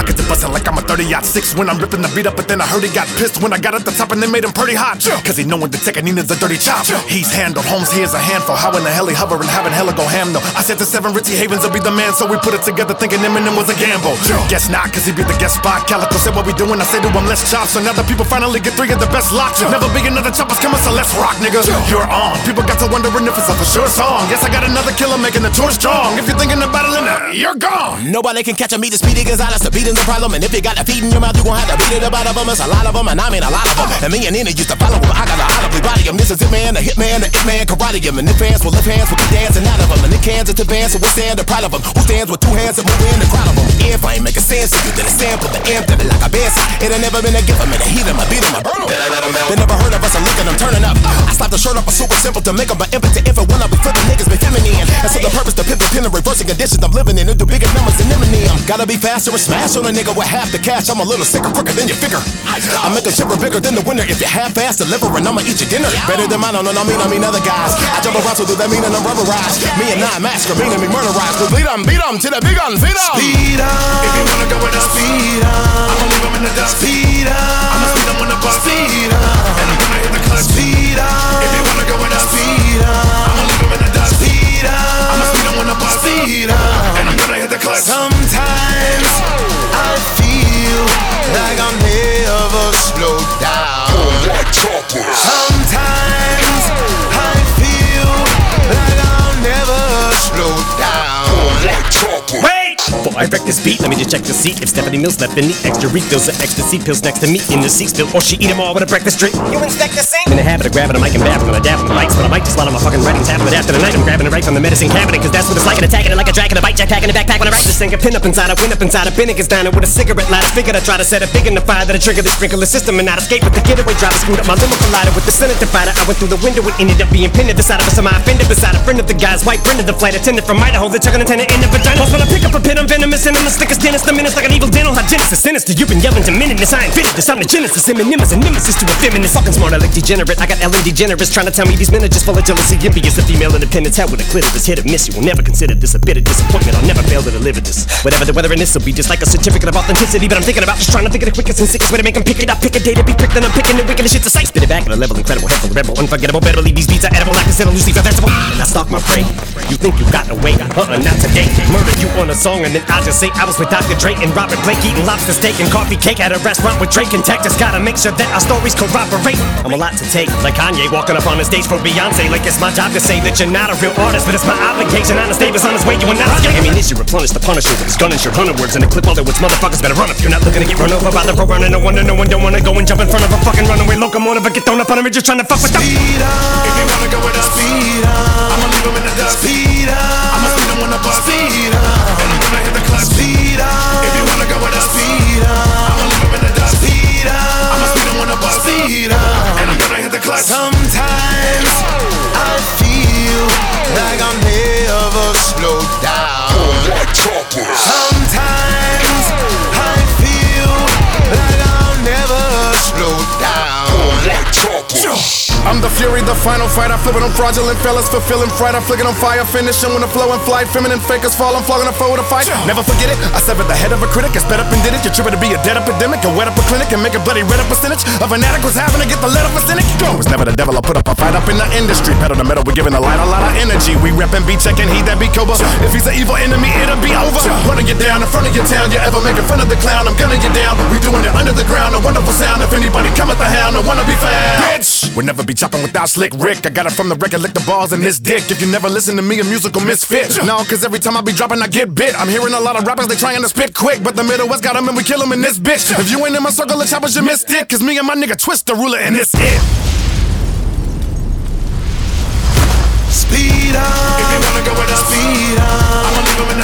I get to bustin' like I'm a 30-06 when I'm ripping the beat up, but then I heard he got pissed when I got at the top and they made him pretty hot. Cause he knowin' the Tekanina's a dirty chop. He's handled, Holmes here's a handful. How in the hell he hovering, having hella go ham though. I said to 7 Ritzy Havens will be the man, so we put it together thinking Eminem was a gamble. Guess not, cause he be the guest spot. Calico said what we doing, I say to him let's chop. So now the people finally get 3 of the best locks. Never be another choppers coming, so let's rock, nigga. You're on. People got to wondering if it's a for sure song. Yes, I got another killer making the tour strong. If you're thinking of battling, you're gone. Nobody can catch a meat as Speedy Gonzales. The beat is the problem, and if you got a feed in your mouth, you gon' have to beat it about of them. It's a lot of them, and I mean a lot of them. And me and Nina used to follow them. I got a audibly body him. This is Hitman, the Hitman, the Hitman, karate him. And if hands will lift hands, we'll keep dancing out of them. And the cans are to bands, so we'll stand the pride of them. Who stands with 2 hands and move in the crowd of them? If I ain't making sense to you, then it's sample the amp that it like a bass. It ain't never been a gift. I made a heat him, I beat him, I burn him. Then I let him out. They never heard of us, and look at them turning up. I slapped the shirt up, a super simple to make them, but impotent. If it went up, we flip the niggas, be feminine. And so the purpose to pivot the pin and reversing conditions I'm living in. Do bigger numbers than Eminem. Gotta be faster and smash on a nigga with half the cash. I'm a little sicker, quicker than you figure. I make a shipper bigger than the winner. If you half-ass delivering, I'ma eat your dinner. Better than mine, I mean other guys. I jump around, so do that mean and I'm rubberized. Me and I masker, meaning me murderized. We beat 'em to the big gun, feed 'em. Speed up. If you wanna go with us, speed up. I'ma leave 'em in the dust. Speed up. I'ma speed 'em on the bus. Speed up. And I'm gonna hit the clutch. Speed up. If you wanna go with us, speed up. I'ma leave 'em in the dust. Speed up. I'ma speed 'em on the bus. Speed up. And I'm gonna hit the clutch. Sometimes I feel like I'll never slow down. Sometimes I feel like I'll never slow down. Wait! Before I wreck this beat, let me just check the seat. If Stephanie Mills left any extra refills or ecstasy pills next to me in the seat still, or she eat them all with a breakfast drink. You inspect the sink? In the habit of grabbing a mic and babbling, I dab on the mics, but I might just swallow my fucking writings half of it after the night. I'm grabbing it right from the medicine cabinet, cause that's what it's like, and attacking it like a dragon, a bite, jackpacking a backpack when I write. Just sink a pin up inside, I win up inside, a Bennigan's diner with a cigarette lighter. Figured I try to set a big in the fire that'll trigger the sprinkler system and not escape with the getaway driver. Screwed up my limo collider with the Senate divider. I went through the window and ended up being pinned at the side of a semi-offended beside a friend of the guy's white friend of the flight attendant from Idaho that took an antenna in the vagina. Plus when I pick up a pin, I'm venomous and I'm the slickest dentist. The menace like an evil dental hygienist. Sinister, you've been yelling to minutes. I ain't fitted this. I'm the genesis. Eminem is a nemesis to a feminist. Fucking smart, I like degenerate. I got Ellen DeGeneres trying to tell me these men are just full of jealousy. Envious of female independence. Hell with a clitoris. Hit or miss. You will never consider this a bit of disappointment. I'll never fail to deliver this. Whatever the weather in this will be just like a certificate of authenticity. But I'm thinking about just trying to think of the quickest and sickest way to make them pick it up. Pick a day to be pricked and I'm picking it wicked and shit to sight. Spit it back at a level incredible. Head full of rebel. Unforgettable. Better believe these beats are edible. I consider loosely vegetable. And I stalk my prey. You think you got away? Not today. Murder you on a song and then I just say I was with Dr. Dre and Robert Blake eating lobster steak and coffee cake at a restaurant with Drake and Tech. Just gotta make sure that our stories corroborate. I'm a lot to take, like Kanye walking up on the stage for Beyonce. Like it's my job to say that you're not a real artist, but it's my obligation. Honest Davis on his way, you are not escape. Ammunition replenish the Punisher with his gun and your 100 words in a clip. All that which motherfuckers better run up. You're not looking to get run over by the pro runner. No wonder no one don't wanna go and jump in front of a fucking runaway locomotive or get thrown up on him. Just trying to fuck with them. Speed up. If you wanna go with us, speed up. I'ma leave 'em in the dust. Speed up. I'ma speed 'em on the bus. Speed up. And I'm gonna hit the clutch. Speed up. If you wanna go with us, speed up. I'ma leave 'em in the dust. Speed up. I'ma speed 'em on the bus. Speed up. And I'm gonna hit the clutch. Sometimes I feel like I'll never slow down. Sometimes I feel like I'll never slow down. I'm the fury, the final fight. I flip it on fraudulent fellas, fulfilling fright. I flick it on fire, finishing when the flow and flight. Feminine fakers fall, I'm flogging a foe to fight. Never forget it, I severed the head of a critic. I sped up and did it. You're tripping to be a dead epidemic. I wet up a clinic and make a bloody red up percentage of an addict was having to get the lead of a cynic. It was never the devil, I put up a fight up in the industry. Pedal to metal, we're giving the light a lot of energy. We reppin' be checking, he that be Cobra. If he's an evil enemy, it'll be over. Running you down in front of your town, you ever making fun of the clown, I'm gunning you down. We doing it under the ground, a wonderful sound. If anybody come at the hound, I wanna be found. Bitch, we'll never be chopping without Slick Rick. I got it from the record, lick the balls in this dick. If you never listen to me, a musical misfit. No, cause every time I be dropping, I get bit. I'm hearing a lot of rappers, they trying to spit quick, but the Middle West got them and we kill them in this bitch. If you ain't in my circle of choppers, you missed it. Cause me and my nigga Twist the ruler and it's it. Speed up. If you wanna go with us, speed up. I'ma leave 'em in the